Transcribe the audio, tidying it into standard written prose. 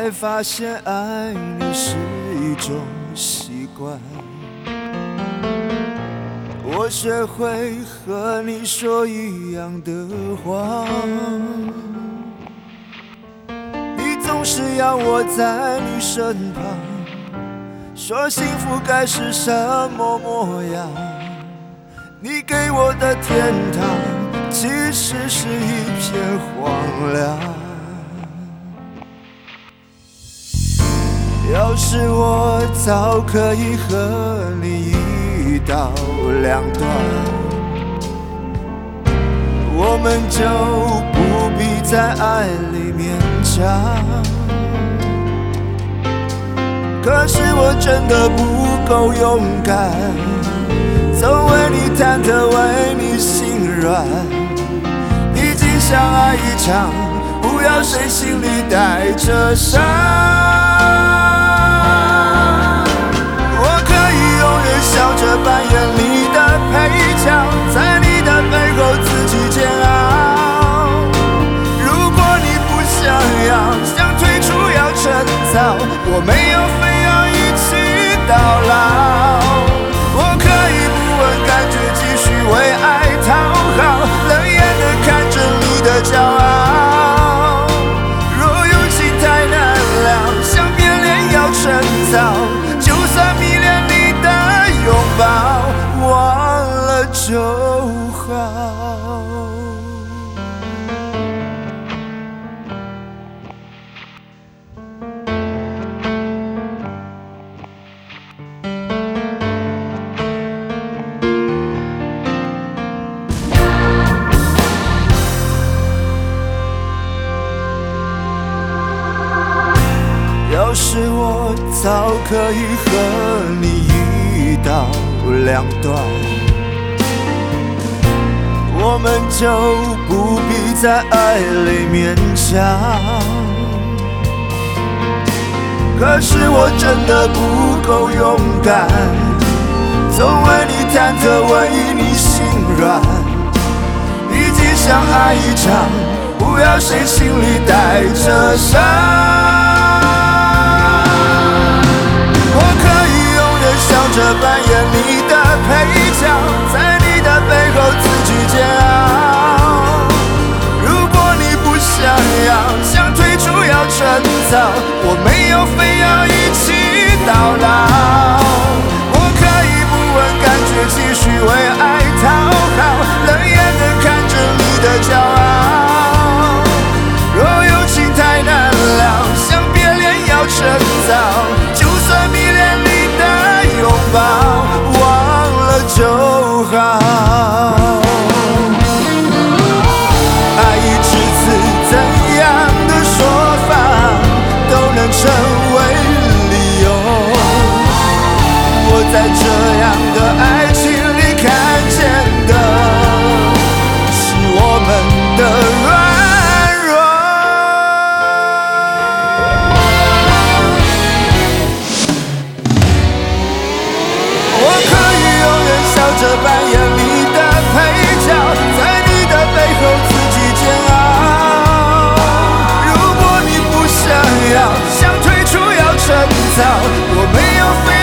才发现爱你是一种习惯。我学会和你说一样的话，你总是要我在你身旁，说幸福该是什么模样。你给我的天堂其实是一片荒凉。要是我早可以和你一刀两断，我们就不必在爱里勉强。可是我真的不够勇敢，总为你忐忑，为你心软。毕竟相爱一场，不要谁心里带着伤。我可以永远笑着扮演你的配角，在你的背后自己煎熬。如果你不想要，想退出要趁早，我没有非要一起到老。我可以不问感觉，继续为爱讨好，冷眼地看着你的骄傲。若友情太难了，想变脸要趁早，就算迷恋你的拥抱，忘了就好。要是我早可以和你一刀两断，我们就不必在爱里勉强。可是我真的不够勇敢，总为你忐忑，为你心软。毕竟相爱一场，不要谁心里带着伤。笑着扮演你的配角，在你的背后自己煎熬。如果你不想要，想退出要趁早，我没有非要一起到老。我可以不问感觉，继续为爱讨好，冷眼地看着你的骄傲。若友情太难了，想别恋要趁早，就算迷恋你拥抱，忘了就好。爱一次次怎样的说法都能成为理由。我在这样的爱情里看见的是我们的软弱。笑着扮演你的配角，在你的背后自己煎熬。如果你不想要，想退出要趁早，我没有非